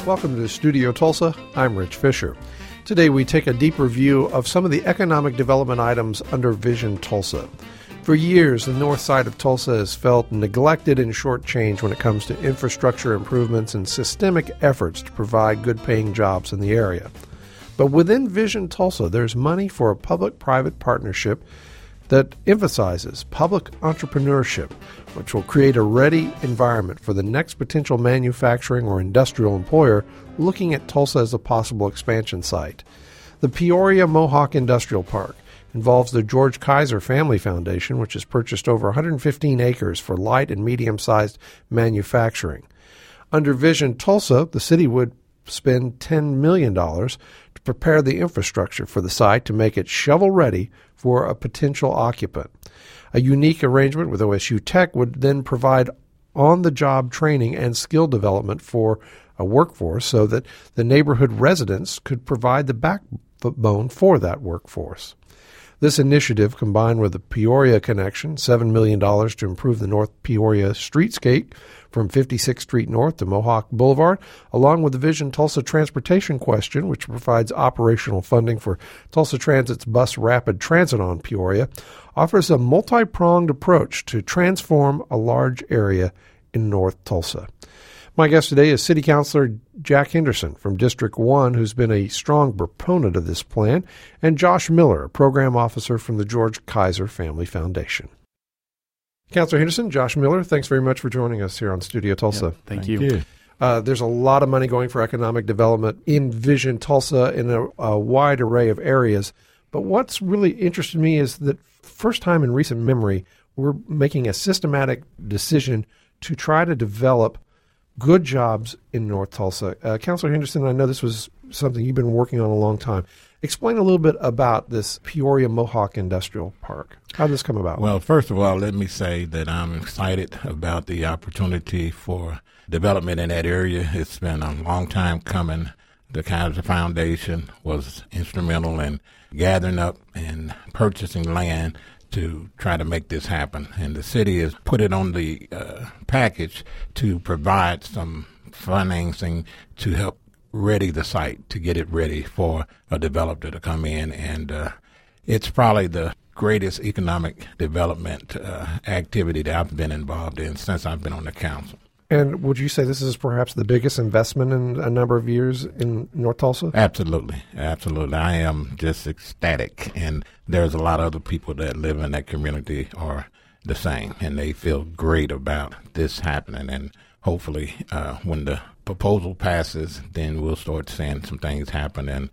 Welcome to Studio Tulsa. I'm Rich Fisher. Today we take a deeper view of some of the economic development items under Vision Tulsa. For years, the north side of Tulsa has felt neglected and shortchanged when it comes to infrastructure improvements and systemic efforts to provide good-paying jobs in the area. But within Vision Tulsa, there's money for a public-private partnership that emphasizes public entrepreneurship, which will create a ready environment for the next potential manufacturing or industrial employer looking at Tulsa as a possible expansion site. The Peoria Mohawk Industrial Park involves the George Kaiser Family Foundation, which has purchased over 115 acres for light and medium-sized manufacturing. Under Vision Tulsa, the city would spend $10 million to prepare the infrastructure for the site to make it shovel-ready for a potential occupant. A unique arrangement with OSU Tech would then provide on-the-job training and skill development for a workforce so that the neighborhood residents could provide the backbone for that workforce. This initiative, combined with the Peoria connection, $7 million to improve the North Peoria streetscape from 56th Street North to Mohawk Boulevard, along with the Vision Tulsa transportation question, which provides operational funding for Tulsa Transit's bus rapid transit on Peoria, offers a multi-pronged approach to transform a large area in North Tulsa. My guest today is City Councilor Jack Henderson from District 1, who's been a strong proponent of this plan, and Josh Miller, a program officer from the George Kaiser Family Foundation. Councilor Henderson, Josh Miller, thanks very much for joining us here on Studio Tulsa. Yeah, thank you. There's a lot of money going for economic development in Vision Tulsa in a wide array of areas. But what's really interested me is that first time in recent memory, we're making a systematic decision to try to develop good jobs in North Tulsa. Councilor Henderson, I know this was something you've been working on a long time. Explain a little bit about this Peoria Mohawk Industrial Park. How did this come about? Well, first of all, let me say that I'm excited about the opportunity for development in that area. It's been a long time coming. The Kaiser Foundation was instrumental in gathering up and purchasing land to try to make this happen. And the city has put it on the package to provide some financing to help ready the site, to get it ready for a developer to come in. And it's probably the greatest economic development activity that I've been involved in since I've been on the council. And would you say this is perhaps the biggest investment in a number of years in North Tulsa? Absolutely. Absolutely. I am just ecstatic. And there's a lot of other people that live in that community are the same, and they feel great about this happening. And hopefully when the proposal passes, then we'll start seeing some things happen, and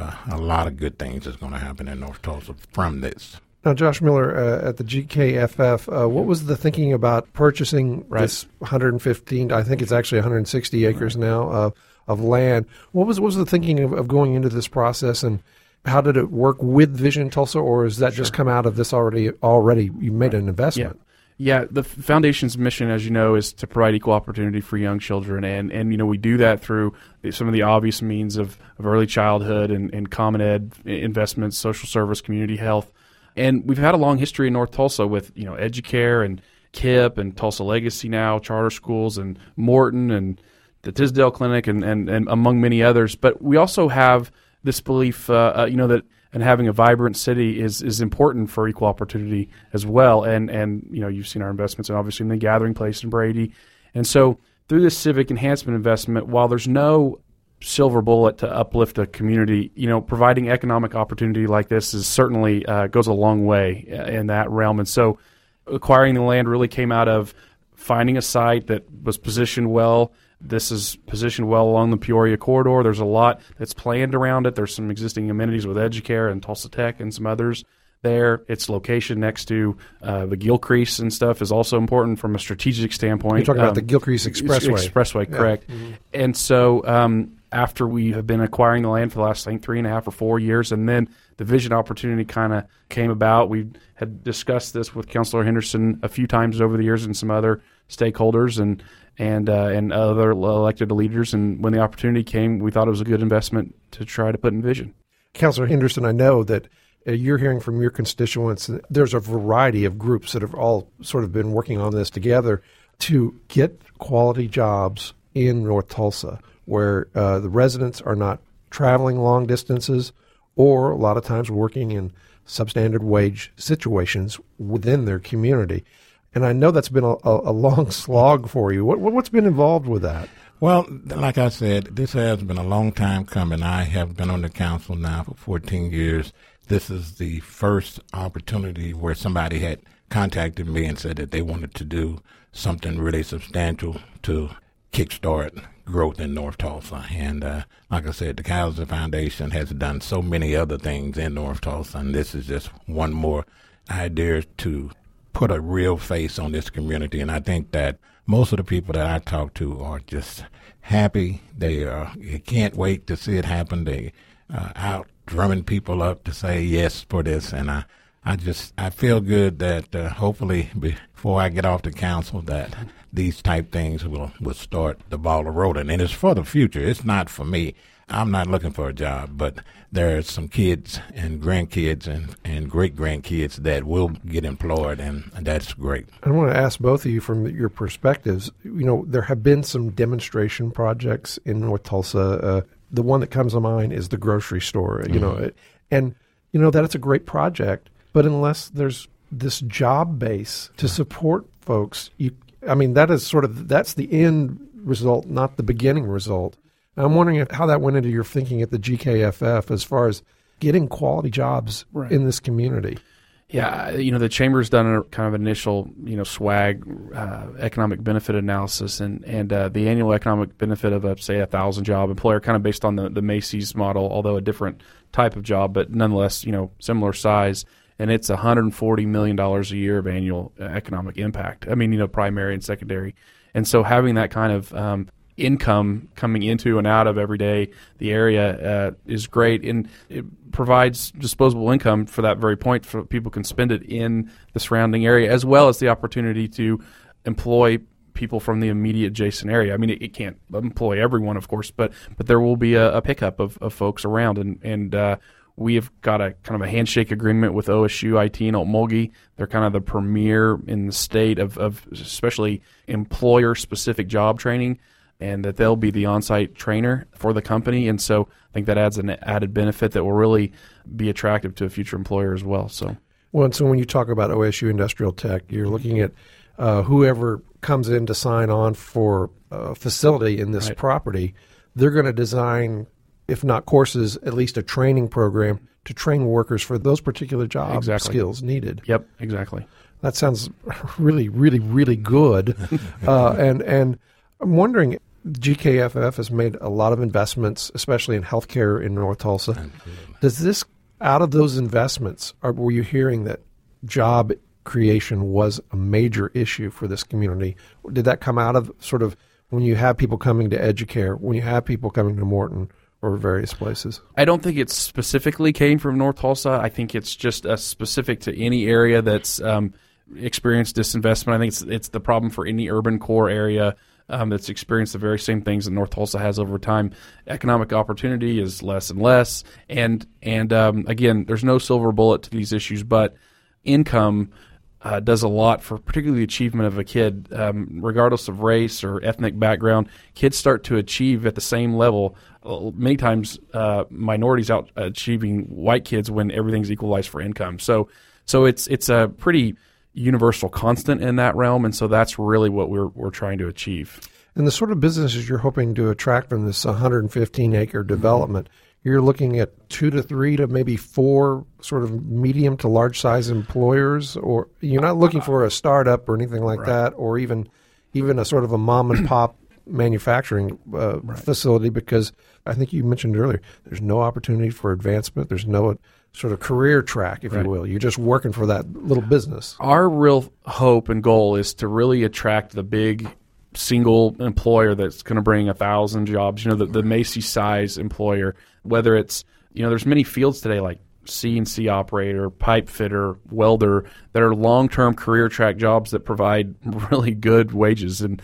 a lot of good things is going to happen in North Tulsa from this. Now, Josh Miller, at the GKFF, what was the thinking about purchasing this 115, I think it's actually 160 acres now, of land? What was the thinking of going into this process, and how did it work with Vision Tulsa, or is that just come out of this already you made an investment? Yeah, the foundation's mission, as you know, is to provide equal opportunity for young children, and you know, we do that through some of the obvious means of early childhood and common ed investments, social service, community health. And we've had a long history in North Tulsa with, you know, EduCare and KIPP and Tulsa Legacy now, charter schools, and Morton and the Tisdale Clinic and among many others. But we also have this belief, that and having a vibrant city is important for equal opportunity as well. And you know, you've seen our investments, and obviously in the Gathering Place in Brady. And so through this civic enhancement investment, while there's no silver bullet to uplift a community, you know, providing economic opportunity like this is certainly goes a long way in that realm. And so acquiring the land really came out of finding a site that was positioned well. This is positioned well along the Peoria corridor. There's a lot that's planned around it. There's some existing amenities with EduCare and Tulsa Tech and some others there. Its location next to the Gilcrease and stuff is also important from a strategic standpoint. You're talking about the Gilcrease Expressway. Expressway, correct. Yeah. Mm-hmm. And so after we have been acquiring the land for the last, I think, 3.5 or 4 years, and then the Vision opportunity kind of came about. We had discussed this with Councilor Henderson a few times over the years and some other stakeholders and other elected leaders. And when the opportunity came, we thought it was a good investment to try to put in Vision. Councilor Henderson, I know that you're hearing from your constituents. There's a variety of groups that have all sort of been working on this together to get quality jobs in North Tulsa. where the residents are not traveling long distances or a lot of times working in substandard wage situations within their community. And I know that's been a long slog for you. What's been involved with that? Well, like I said, this has been a long time coming. I have been on the council now for 14 years. This is the first opportunity where somebody had contacted me and said that they wanted to do something really substantial to kickstart growth in North Tulsa. And like I said, the Kaiser Foundation has done so many other things in North Tulsa, and this is just one more idea to put a real face on this community. And I think that most of the people that I talk to are just happy. They can't wait to see it happen. They out drumming people up to say yes for this. And I feel good that hopefully before I get off the council that these type things will start the ball rolling. And it's for the future. It's not for me. I'm not looking for a job, but there are some kids and grandkids and great-grandkids that will get employed, and that's great. I want to ask both of you from your perspectives. There have been some demonstration projects in North Tulsa. The one that comes to mind is the grocery store, and that it's a great project, but unless there's this job base to support folks, that is that's the end result, not the beginning result. I'm wondering how that went into your thinking at the GKFF as far as getting quality jobs in this community. Yeah, the Chamber's done a kind of initial, SWAG economic benefit analysis, and the annual economic benefit of, say, 1,000 job employer, kind of based on the Macy's model, although a different type of job, but nonetheless, similar size. And it's $140 million a year of annual economic impact. Primary and secondary. And so having that kind of income coming into and out of every day, the area is great, and it provides disposable income for that very point, for people can spend it in the surrounding area, as well as the opportunity to employ people from the immediate adjacent area. It can't employ everyone, of course, but there will be a pickup of folks around, and we have got a kind of a handshake agreement with OSU IT and Okmulgee. They're kind of the premier in the state of especially employer-specific job training, and that they'll be the on-site trainer for the company. And so I think that adds an added benefit that will really be attractive to a future employer as well. So when you talk about OSU Industrial Tech, you're looking at whoever comes in to sign on for a facility in this property, they're going to design, if not courses, at least a training program to train workers for those particular job skills needed. Yep, exactly. That sounds really, really, really good. And I'm wondering, GKFF has made a lot of investments, especially in healthcare in North Tulsa. Absolutely. Does this, out of those investments, were you hearing that job creation was a major issue for this community? Did that come out of sort of when you have people coming to Educare, when you have people coming to Morton or various places? I don't think it specifically came from North Tulsa. I think it's just specific to any area that's experienced disinvestment. I think it's the problem for any urban core area that's experienced the very same things that North Tulsa has over time. Economic opportunity is less and less, and again, there's no silver bullet to these issues, but income does a lot for particularly the achievement of a kid, regardless of race or ethnic background. Kids start to achieve at the same level. Many times, minorities out achieving white kids when everything's equalized for income. So it's a pretty universal constant in that realm, and so that's really what we're trying to achieve. And the sort of businesses you're hoping to attract from this 115-acre development, you're looking at 2 to 3 to maybe 4 sort of medium to large-size employers, or you're not looking for a startup or anything like that, or even a sort of a mom-and-pop manufacturing facility, because I think you mentioned earlier, there's no opportunity for advancement. There's no sort of career track, if you will. You're just working for that little business. Our real hope and goal is to really attract the big single employer that's going to bring 1,000 jobs, the Macy's size employer, whether it's, there's many fields today like CNC operator, pipe fitter, welder, that are long-term career track jobs that provide really good wages, and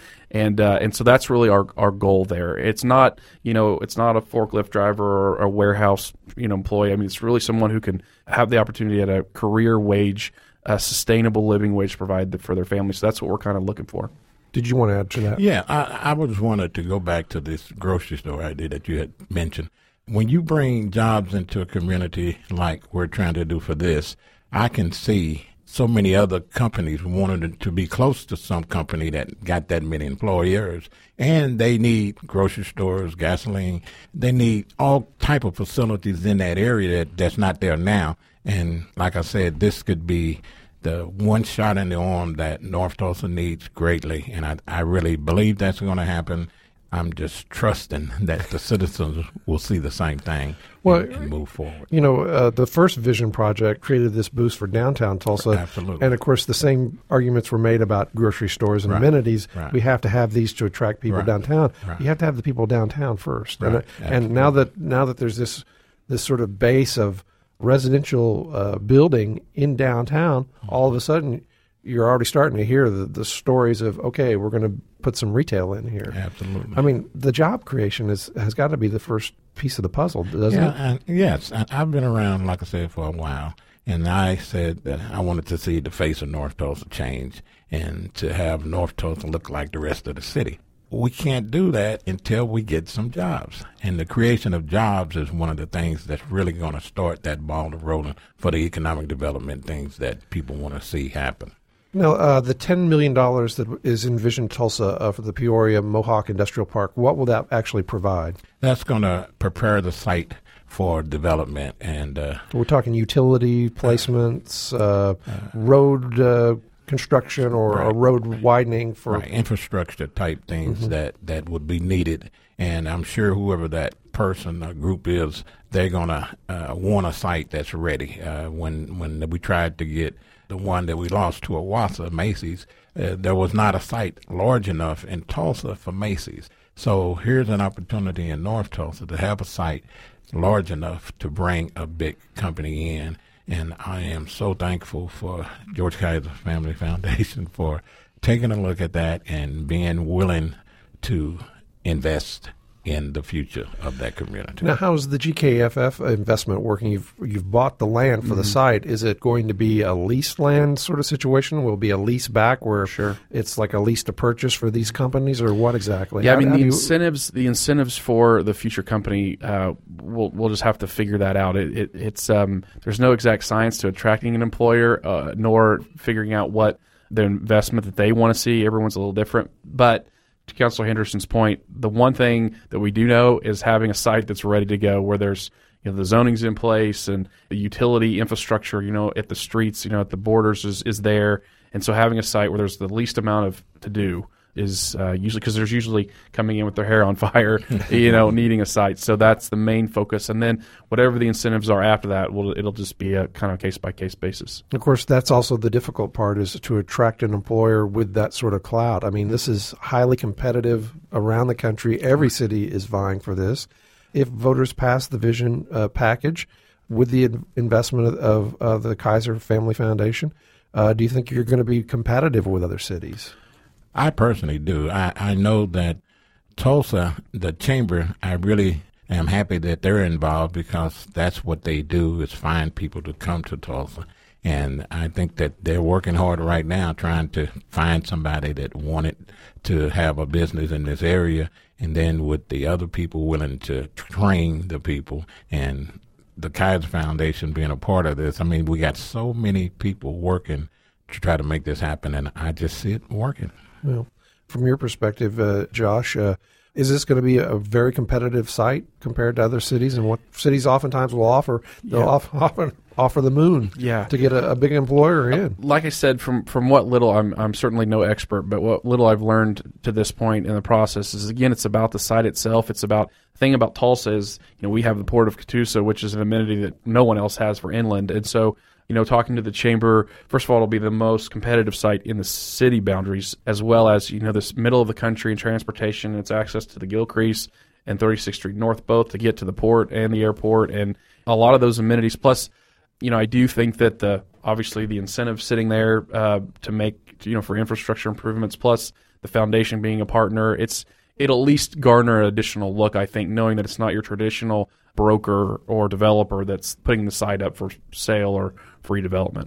so that's really our goal there. It's not it's not a forklift driver or a warehouse employee. It's really someone who can have the opportunity at a career wage, a sustainable living wage to provide for their family. So that's what we're kind of looking for. did you want to add to that? Yeah, I just wanted to go back to this grocery store idea that you had mentioned. When you bring jobs into a community like we're trying to do for this, I can see so many other companies wanted to be close to some company that got that many employers, and they need grocery stores, gasoline. They need all type of facilities in that area that's not there now. And like I said, this could be the one shot in the arm that North Tulsa needs greatly, and I really believe that's going to happen. I'm just trusting that the citizens will see the same thing and move forward. You know, the first Vision project created this boost for downtown Tulsa. Absolutely. And, of course, the same arguments were made about grocery stores and amenities. Right. We have to have these to attract people downtown. Right. You have to have the people downtown first. Right. And now that there's this sort of base of residential building in downtown, all of a sudden you're already starting to hear the stories of, okay, we're going to put some retail in here. Absolutely. I mean, the job creation has got to be the first piece of the puzzle, doesn't it? Yes. I've been around, like I said, for a while, and I said that I wanted to see the face of North Tulsa change and to have North Tulsa look like the rest of the city. We can't do that until we get some jobs. And the creation of jobs is one of the things that's really going to start that ball rolling for the economic development things that people want to see happen. Now, the $10 million that is in Vision Tulsa for the Peoria Mohawk Industrial Park, what will that actually provide? That's going to prepare the site for development. And we're talking utility placements, road construction or a road widening for infrastructure type things that would be needed. And I'm sure whoever that person or group is, they're going to want a site that's ready. When we tried to get the one that we lost to Owasso, Macy's, there was not a site large enough in Tulsa for Macy's. So here's an opportunity in North Tulsa to have a site large enough to bring a big company in. And I am so thankful for George Kaiser Family Foundation for taking a look at that and being willing to invest in the future of that community. Now, how is the GKFF investment working? You've bought the land for the site. Is it going to be a leased land sort of situation? Will it be a lease back where it's like a lease to purchase for these companies, or what exactly? Yeah, the incentives for the future company, we'll just have to figure that out. It's there's no exact science to attracting an employer, nor figuring out what the investment that they want to see. Everyone's a little different, but to Councilor Henderson's point, the one thing that we do know is having a site that's ready to go, where there's the zoning's in place and the utility infrastructure, at the streets, at the borders is there. And so having a site where there's the least amount of to do is usually, because there's usually coming in with their hair on fire, needing a site. So that's the main focus. And then whatever the incentives are after that, it'll just be a kind of case-by-case basis. Of course, that's also the difficult part, is to attract an employer with that sort of clout. I mean, this is highly competitive around the country. Every city is vying for this. If voters pass the Vision package with the investment of the Kaiser Family Foundation, do you think you're going to be competitive with other cities? I personally do. I know that Tulsa, the chamber, I really am happy that they're involved, because that's what they do, is find people to come to Tulsa. And I think that they're working hard right now trying to find somebody that wanted to have a business in this area, and then with the other people willing to train the people, and the Kaiser Foundation being a part of this. I mean, we got so many people working to try to make this happen, and I just see it working. Well, from your perspective, Josh, is this going to be a very competitive site compared to other cities? And what cities oftentimes will offer? They'll often offer the moon to get a big employer in. Like I said, from what little, I'm certainly no expert, but what little I've learned to this point in the process is, again, it's about the site itself. It's about, the thing about Tulsa is, we have the Port of Catoosa, which is an amenity that no one else has for inland. And so, talking to the chamber, first of all, it'll be the most competitive site in the city boundaries, as well as, this middle of the country and transportation, and its access to the Gilcrease and 36th Street North, both to get to the port and the airport, and a lot of those amenities. Plus, I do think that obviously the incentive sitting there to make, for infrastructure improvements, plus the foundation being a partner, it'll at least garner an additional look, I think, knowing that it's not your traditional broker or developer that's putting the site up for sale or for redevelopment.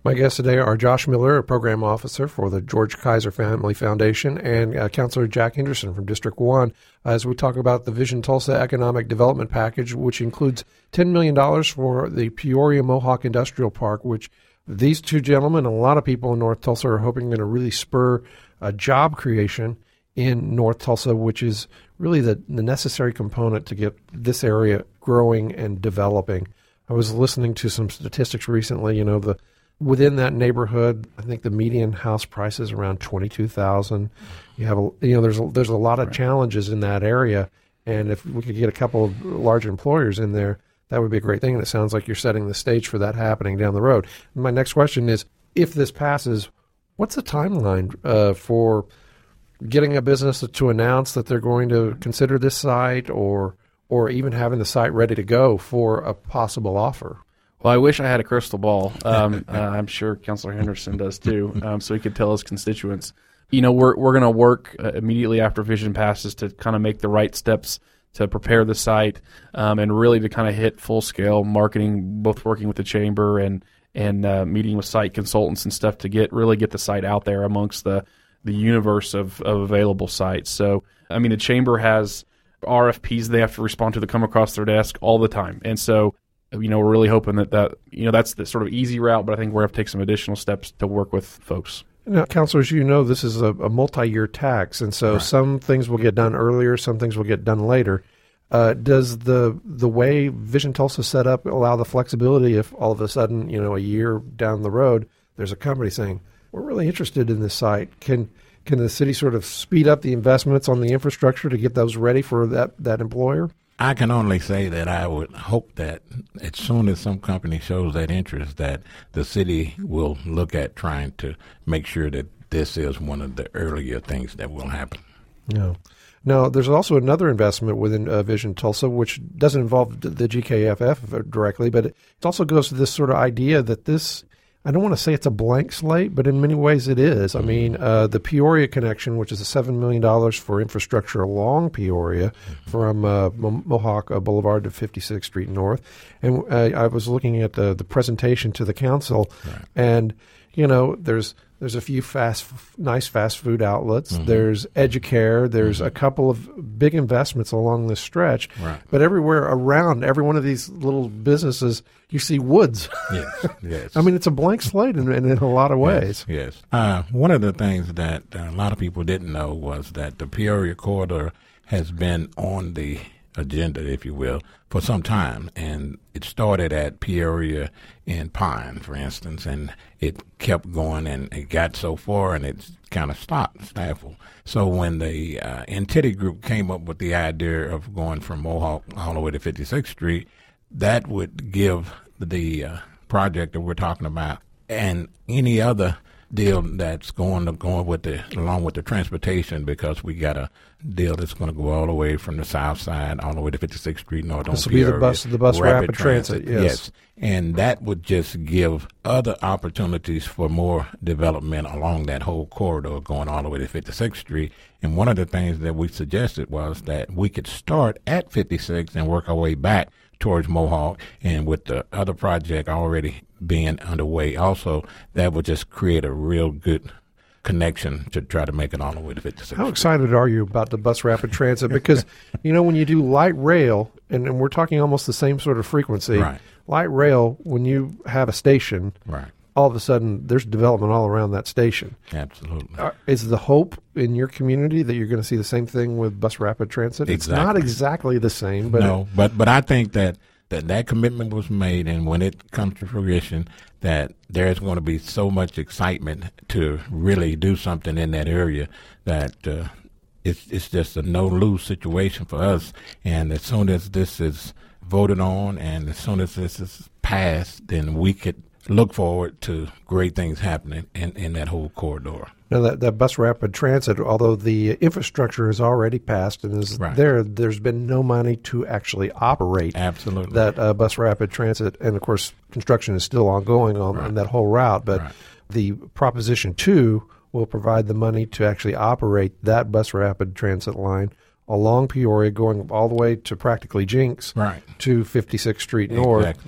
My guests today are Josh Miller, a program officer for the George Kaiser Family Foundation, and Councilor Jack Henderson from District 1, as we talk about the Vision Tulsa Economic Development Package, which includes $10 million for the Peoria Mohawk Industrial Park, which these two gentlemen and a lot of people in North Tulsa are hoping going to really spur job creation in North Tulsa, which is really the necessary component to get this area growing and developing. I was listening to some statistics recently, within that neighborhood, I think the median house price is around $22,000. You have there's a lot of challenges in that area, and if we could get a couple of large employers in there, that would be a great thing. And it sounds like you're setting the stage for that happening down the road. And my next question is, if this passes, what's the timeline for getting a business to announce that they're going to consider this site, or even having the site ready to go for a possible offer? Well, I wish I had a crystal ball. I'm sure Councilor Henderson does too, so he could tell his constituents. We're going to work immediately after Vision passes to kind of make the right steps to prepare the site, and really to kind of hit full-scale marketing, both working with the chamber and meeting with site consultants and stuff to get the site out there amongst the universe of available sites. So, the chamber has RFPs they have to respond to that come across their desk all the time, and so we're really hoping that that's the sort of easy route, but I think we're going to have to take some additional steps to work with folks. Now, councilors, this is a multi-year tax, and so some things will get done earlier, some things will get done later. Does the way Vision Tulsa set up allow the flexibility if all of a sudden, a year down the road, there's a company saying, we're really interested in this site? Can the city sort of speed up the investments on the infrastructure to get those ready for that employer? I can only say that I would hope that as soon as some company shows that interest, that the city will look at trying to make sure that this is one of the earlier things that will happen. No. Now, there's also another investment within Vision Tulsa, which doesn't involve the GKFF directly, but it also goes to this sort of idea that this, I don't want to say it's a blank slate, but in many ways it is. The Peoria connection, which is $7 million for infrastructure along Peoria from Mohawk Boulevard to 56th Street North. And I was looking at the presentation to the council, and, there's a few nice fast food outlets. Mm-hmm. There's Educare. There's a couple of big investments along this stretch. Right. But everywhere around every one of these little businesses, you see woods. Yes. It's a blank slate in a lot of ways. Yes. One of the things that a lot of people didn't know was that the Peoria corridor has been on the agenda, if you will, for some time. And it started at Peoria and Pine, for instance, and it kept going, and it got so far, and it kind of stifled. So when the Entity Group came up with the idea of going from Mohawk all the way to 56th Street, that would give the project that we're talking about and any other deal that's going with along with the transportation, because we got a deal that's going to go all the way from the south side all the way to 56th Street North. This will be the bus rapid transit. Yes. And that would just give other opportunities for more development along that whole corridor going all the way to 56th Street. And one of the things that we suggested was that we could start at 56 and work our way back towards Mohawk, and with the other project already being underway also, that would just create a real good connection to try to make it all the way to 56. How excited are you about the bus rapid transit? Because, when you do light rail, and we're talking almost the same sort of frequency, light rail, when you have a station, all of a sudden there's development all around that station. Absolutely. Is the hope in your community that you're going to see the same thing with bus rapid transit? Exactly. It's not exactly the same. But no, but I think that commitment was made, and when it comes to fruition, that there's going to be so much excitement to really do something in that area that it's just a no-lose situation for us. And as soon as this is voted on and as soon as this is passed, then we could look forward to great things happening in that whole corridor. Now, that bus rapid transit, although the infrastructure is already passed and is there's been no money to actually operate that bus rapid transit. And, of course, construction is still ongoing on that whole route. But the Proposition 2 will provide the money to actually operate that bus rapid transit line along Peoria, going all the way to practically Jinx to 56th Street North. Exactly.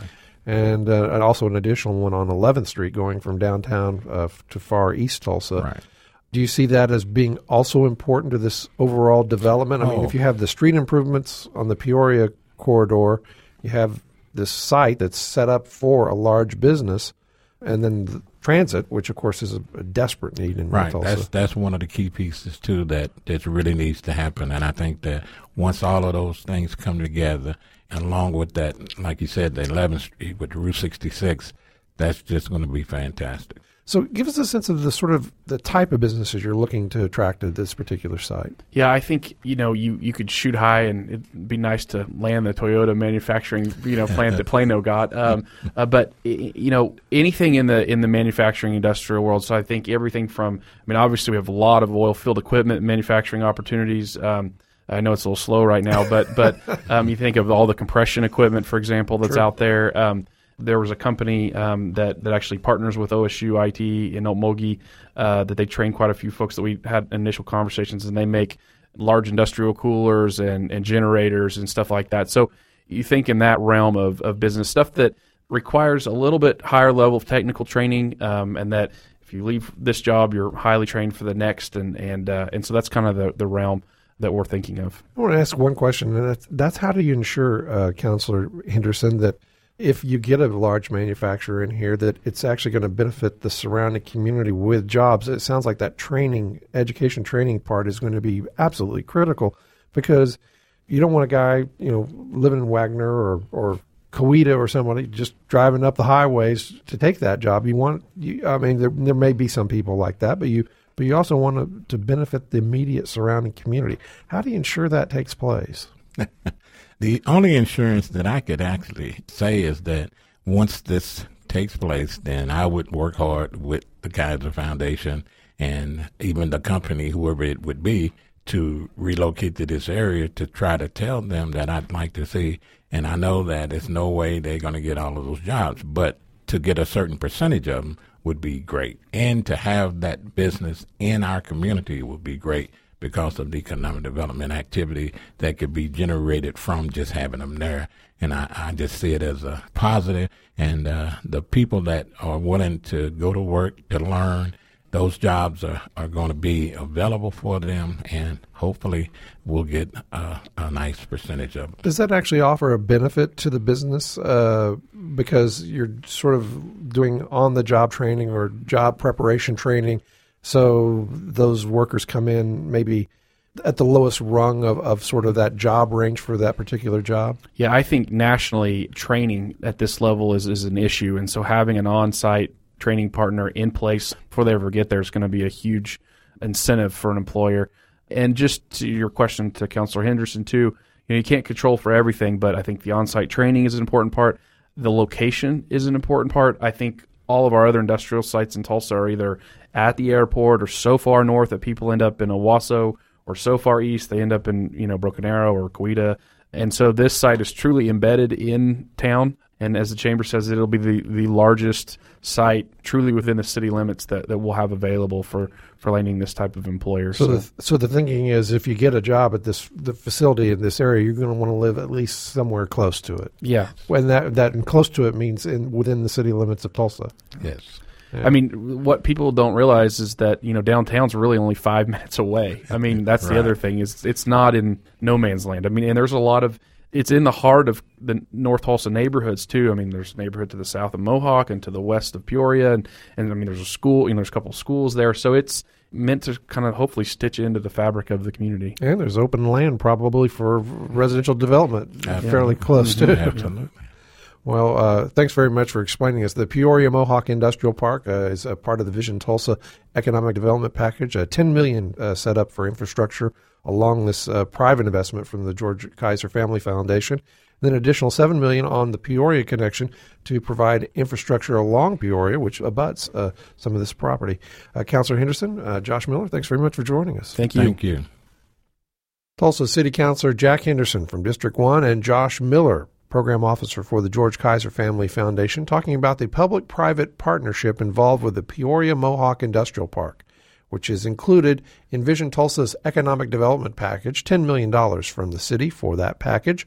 and also an additional one on 11th Street going from downtown to far east Tulsa. Right. Do you see that as being also important to this overall development? I mean, if you have the street improvements on the Peoria corridor, you have this site that's set up for a large business, and then the transit, which of course is a desperate need in North Tulsa. That's one of the key pieces too that really needs to happen. And I think that once all of those things come together, and along with that, like you said, the 11th Street with the Route 66, that's just going to be fantastic. So give us a sense of the type of businesses you're looking to attract at this particular site. Yeah, I think, you could shoot high, and it'd be nice to land the Toyota manufacturing, plant that Plano got. But anything in the manufacturing industrial world. So I think everything from, obviously we have a lot of oil field equipment manufacturing opportunities. I know it's a little slow right now, but you think of all the compression equipment, for example, that's out there. There was a company that actually partners with OSU IT in Okmulgee that they train quite a few folks that we had initial conversations, and they make large industrial coolers and generators and stuff like that. So you think in that realm of business, stuff that requires a little bit higher level of technical training, and that if you leave this job, you're highly trained for the next, and so that's kind of the realm that we're thinking of. I want to ask one question, and that's how do you ensure, Councilor Henderson, that if you get a large manufacturer in here, that it's actually going to benefit the surrounding community with jobs? It sounds like that education training part is going to be absolutely critical, because you don't want a guy, living in Wagner or Coweta or somebody just driving up the highways to take that job. There may be some people like that, but you also want to benefit the immediate surrounding community. How do you ensure that takes place? The only insurance that I could actually say is that once this takes place, then I would work hard with the Kaiser Foundation and even the company, whoever it would be, to relocate to this area to try to tell them that I'd like to see. And I know that there's no way they're going to get all of those jobs, but to get a certain percentage of them would be great. And to have that business in our community would be great, because of the economic development activity that could be generated from just having them there. And I just see it as a positive. And the people that are willing to go to work to learn, those jobs are going to be available for them, and hopefully we'll get a nice percentage of it. Does that actually offer a benefit to the business because you're sort of doing on-the-job training or job preparation training? So those workers come in maybe at the lowest rung of sort of that job range for that particular job? Yeah, I think nationally training at this level is an issue. And so having an on-site training partner in place before they ever get there is going to be a huge incentive for an employer. And just to your question to Councilor Henderson, too, you can't control for everything, but I think the on-site training is an important part. The location is an important part. I think all of our other industrial sites in Tulsa are either at the airport or so far north that people end up in Owasso, or so far east they end up in Broken Arrow or Coweta. And so this site is truly embedded in town. And as the Chamber says, it'll be the largest site truly within the city limits that we'll have available for landing this type of employer. So the thinking is, if you get a job at the facility in this area, you're going to want to live at least somewhere close to it. Yeah. And that and close to it means within the city limits of Tulsa. Yes. Yeah. I mean, what people don't realize is that, downtown's really only 5 minutes away. I mean, that's right. The other thing is it's not in no man's land. I mean, and there's a lot of, it's in the heart of the North Tulsa neighborhoods too. I mean, there's a neighborhood to the south of Mohawk and to the west of Peoria. And I mean, there's a school, there's a couple of schools there. So it's meant to kind of hopefully stitch into the fabric of the community. And there's open land probably for residential development fairly close to it. Absolutely. Well, thanks very much for explaining us. The Peoria Mohawk Industrial Park is a part of the Vision Tulsa Economic Development Package. $10 million set up for infrastructure along this private investment from the George Kaiser Family Foundation. Then an additional $7 million on the Peoria connection to provide infrastructure along Peoria, which abuts some of this property. Councilor Henderson, Josh Miller, thanks very much for joining us. Thank you. Thank you. Tulsa City Councilor Jack Henderson from District 1 and Josh Miller, Program Officer for the George Kaiser Family Foundation, talking about the public-private partnership involved with the Peoria Mohawk Industrial Park, which is included in Vision Tulsa's Economic Development Package, $10 million from the city for that package.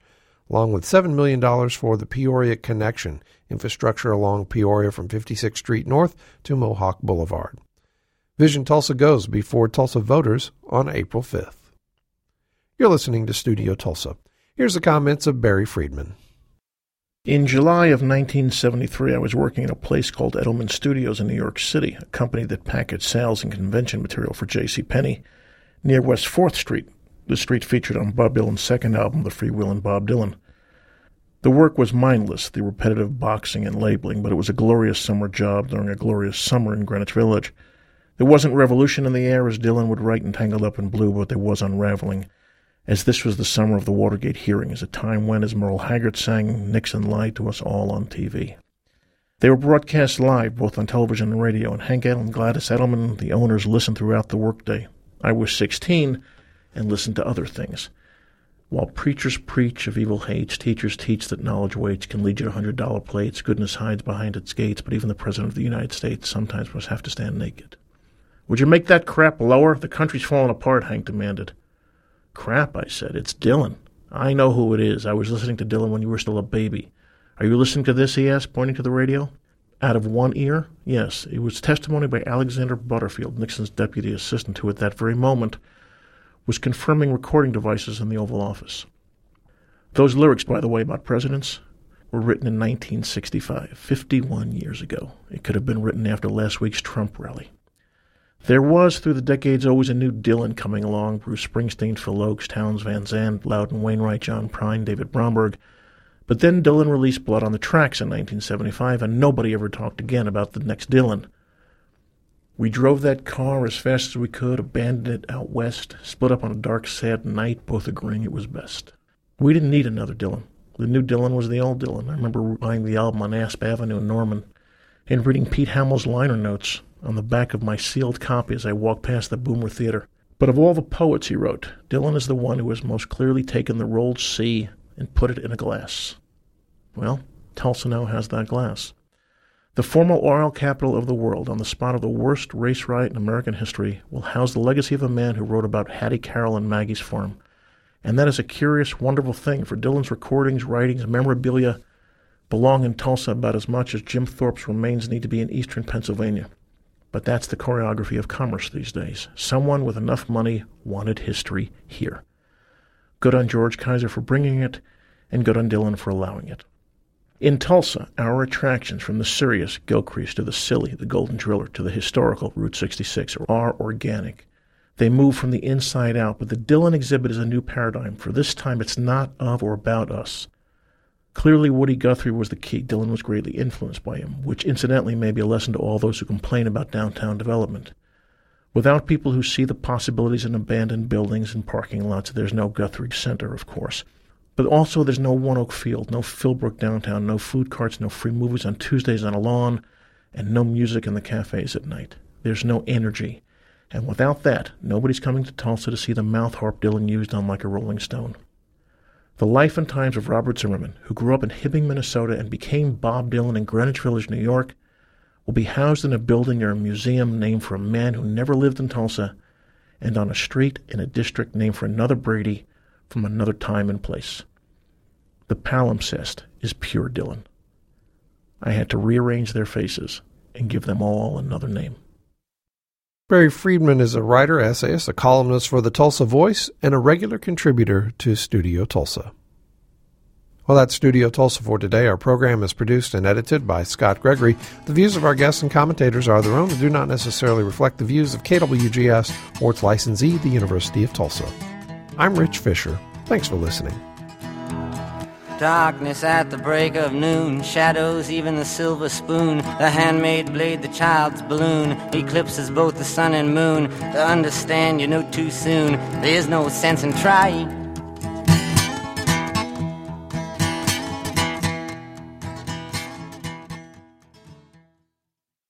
along with $7 million for the Peoria Connection, infrastructure along Peoria from 56th Street North to Mohawk Boulevard. Vision Tulsa goes before Tulsa voters on April 5th. You're listening to Studio Tulsa. Here's the comments of Barry Friedman. In July of 1973, I was working at a place called Edelman Studios in New York City, a company that packaged sales and convention material for JCPenney, near West 4th Street, the street featured on Bob Dylan's second album, The Freewheelin' Bob Dylan. The work was mindless, the repetitive boxing and labeling, but it was a glorious summer job during a glorious summer in Greenwich Village. There wasn't revolution in the air, as Dylan would write in Tangled Up in Blue, but there was unraveling, as this was the summer of the Watergate hearings, a time when, as Merle Haggard sang, Nixon lied to us all on TV. They were broadcast live, both on television and radio, and Hank Ed and Gladys Edelman, the owners, listened throughout the workday. I was 16 and listened to other things. While preachers preach of evil hates, teachers teach that knowledge waits can lead you to $100 plates, goodness hides behind its gates, but even the President of the United States sometimes must have to stand naked. Would you make that crap lower? The country's falling apart, Hank demanded. Crap, I said. It's Dylan. I know who it is. I was listening to Dylan when you were still a baby. Are you listening to this, he asked, pointing to the radio. Out of one ear? Yes. It was testimony by Alexander Butterfield, Nixon's deputy assistant, who at that very moment was confirming recording devices in the Oval Office. Those lyrics, by the way, about presidents, were written in 1965, 51 years ago. It could have been written after last week's Trump rally. There was, through the decades, always a new Dylan coming along. Bruce Springsteen, Phil Oakes, Townes Van Zandt, Loudon Wainwright, John Prine, David Bromberg. But then Dylan released Blood on the Tracks in 1975, and nobody ever talked again about the next Dylan. We drove that car as fast as we could, abandoned it out west, split up on a dark, sad night, both agreeing it was best. We didn't need another Dylan. The new Dylan was the old Dylan. I remember buying the album on Asp Avenue in Norman and reading Pete Hamill's liner notes on the back of my sealed copy as I walked past the Boomer Theater. But of all the poets he wrote, Dylan is the one who has most clearly taken the rolled sea and put it in a glass. Well, Tulsa now has that glass. The former oil capital of the world, on the spot of the worst race riot in American history, will house the legacy of a man who wrote about Hattie Carroll and Maggie's Farm. And that is a curious, wonderful thing, for Dylan's recordings, writings, memorabilia belong in Tulsa about as much as Jim Thorpe's remains need to be in eastern Pennsylvania. But that's the choreography of commerce these days. Someone with enough money wanted history here. Good on George Kaiser for bringing it, and good on Dylan for allowing it. In Tulsa, our attractions, from the serious Gilcrease to the silly, the Golden Driller, to the historical Route 66, are organic. They move from the inside out, but the Dylan exhibit is a new paradigm, for this time it's not of or about us. Clearly, Woody Guthrie was the key. Dylan was greatly influenced by him, which incidentally may be a lesson to all those who complain about downtown development. Without people who see the possibilities in abandoned buildings and parking lots, there's no Guthrie Center, of course. But also there's no One Oak Field, no Philbrook downtown, no food carts, no free movies on Tuesdays on a lawn, and no music in the cafes at night. There's no energy. And without that, nobody's coming to Tulsa to see the mouth harp Dylan used on Like a Rolling Stone. The life and times of Robert Zimmerman, who grew up in Hibbing, Minnesota, and became Bob Dylan in Greenwich Village, New York, will be housed in a building or a museum named for a man who never lived in Tulsa, and on a street in a district named for another Brady from another time and place. The palimpsest is pure Dylan. I had to rearrange their faces and give them all another name. Barry Friedman is a writer, essayist, a columnist for the Tulsa Voice, and a regular contributor to Studio Tulsa. Well, that's Studio Tulsa for today. Our program is produced and edited by Scott Gregory. The views of our guests and commentators are their own and do not necessarily reflect the views of KWGS or its licensee, the University of Tulsa. I'm Rich Fisher. Thanks for listening. Darkness at the break of noon, shadows, even the silver spoon, the handmade blade, the child's balloon, eclipses both the sun and moon. To understand, you know too soon, there's no sense in trying.